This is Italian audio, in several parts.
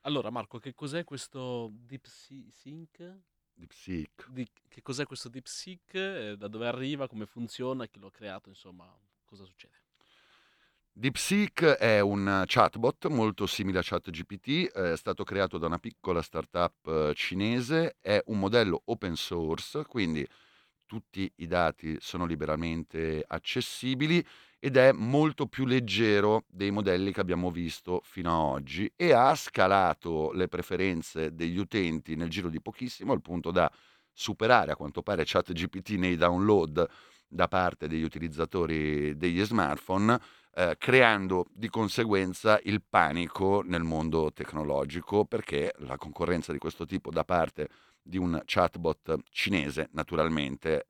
Allora Marco, che cos'è questo DeepSeek? DeepSeek. Che cos'è questo DeepSeek? Da dove arriva? Come funziona? Chi lo ha creato? Insomma, cosa succede? DeepSeek è un chatbot molto simile a ChatGPT, è stato creato da una piccola startup cinese, è un modello open source, quindi tutti i dati sono liberamente accessibili ed è molto più leggero dei modelli che abbiamo visto fino a oggi e ha scalato le preferenze degli utenti nel giro di pochissimo, al punto da superare a quanto pare ChatGPT nei download da parte degli utilizzatori degli smartphone, creando di conseguenza il panico nel mondo tecnologico, perché la concorrenza di questo tipo da parte di un chatbot cinese naturalmente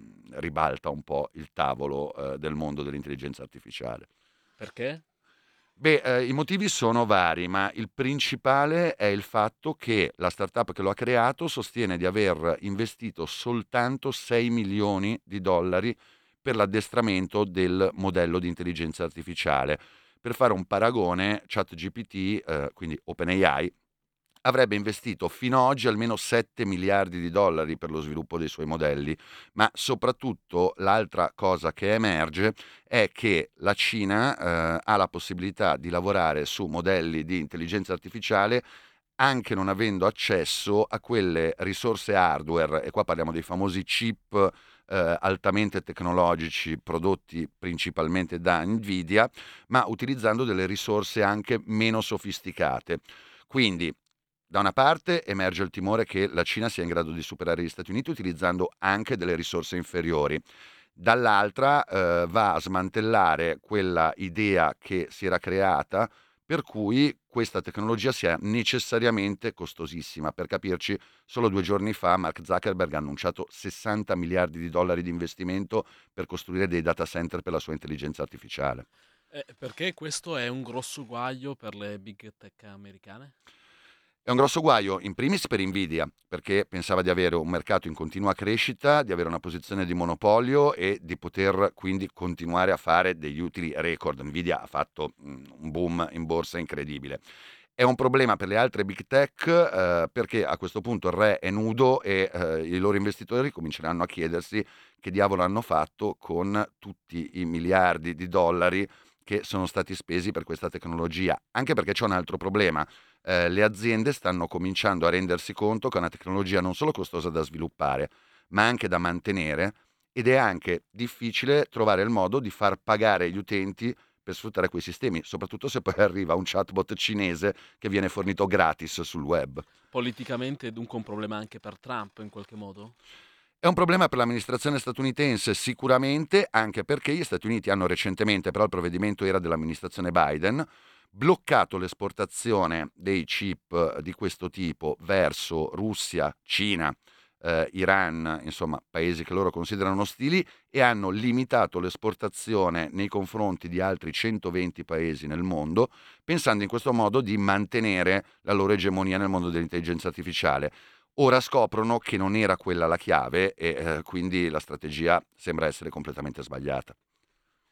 ribalta un po' il tavolo del mondo dell'intelligenza artificiale. Perché? Beh, i motivi sono vari, ma il principale è il fatto che la startup che lo ha creato sostiene di aver investito soltanto 6 milioni di dollari per l'addestramento del modello di intelligenza artificiale. Per fare un paragone, ChatGPT, quindi OpenAI, avrebbe investito fino ad oggi almeno 7 miliardi di dollari per lo sviluppo dei suoi modelli, ma soprattutto l'altra cosa che emerge è che la Cina ha la possibilità di lavorare su modelli di intelligenza artificiale anche non avendo accesso a quelle risorse hardware, e qua parliamo dei famosi chip altamente tecnologici prodotti principalmente da Nvidia, ma utilizzando delle risorse anche meno sofisticate. Quindi da una parte emerge il timore che la Cina sia in grado di superare gli Stati Uniti utilizzando anche delle risorse inferiori. Dall'altra va a smantellare quella idea che si era creata per cui questa tecnologia sia necessariamente costosissima. Per capirci, solo 2 giorni fa Mark Zuckerberg ha annunciato 60 miliardi di dollari di investimento per costruire dei data center per la sua intelligenza artificiale. Perché questo è un grosso guaio per le big tech americane? È un grosso guaio, in primis per Nvidia, perché pensava di avere un mercato in continua crescita, di avere una posizione di monopolio e di poter quindi continuare a fare degli utili record. Nvidia ha fatto un boom in borsa incredibile. È un problema per le altre big tech perché a questo punto il re è nudo e i loro investitori cominceranno a chiedersi che diavolo hanno fatto con tutti i miliardi di dollari che sono stati spesi per questa tecnologia. Anche perché c'è un altro problema. Le aziende stanno cominciando a rendersi conto che è una tecnologia non solo costosa da sviluppare, ma anche da mantenere ed è anche difficile trovare il modo di far pagare gli utenti per sfruttare quei sistemi, soprattutto se poi arriva un chatbot cinese che viene fornito gratis sul web. Politicamente è dunque un problema anche per Trump in qualche modo? È un problema per l'amministrazione statunitense sicuramente, anche perché gli Stati Uniti hanno recentemente, però il provvedimento era dell'amministrazione Biden, bloccato l'esportazione dei chip di questo tipo verso Russia, Cina, Iran, insomma paesi che loro considerano ostili, e hanno limitato l'esportazione nei confronti di altri 120 paesi nel mondo, pensando in questo modo di mantenere la loro egemonia nel mondo dell'intelligenza artificiale. Ora scoprono che non era quella la chiave e quindi la strategia sembra essere completamente sbagliata.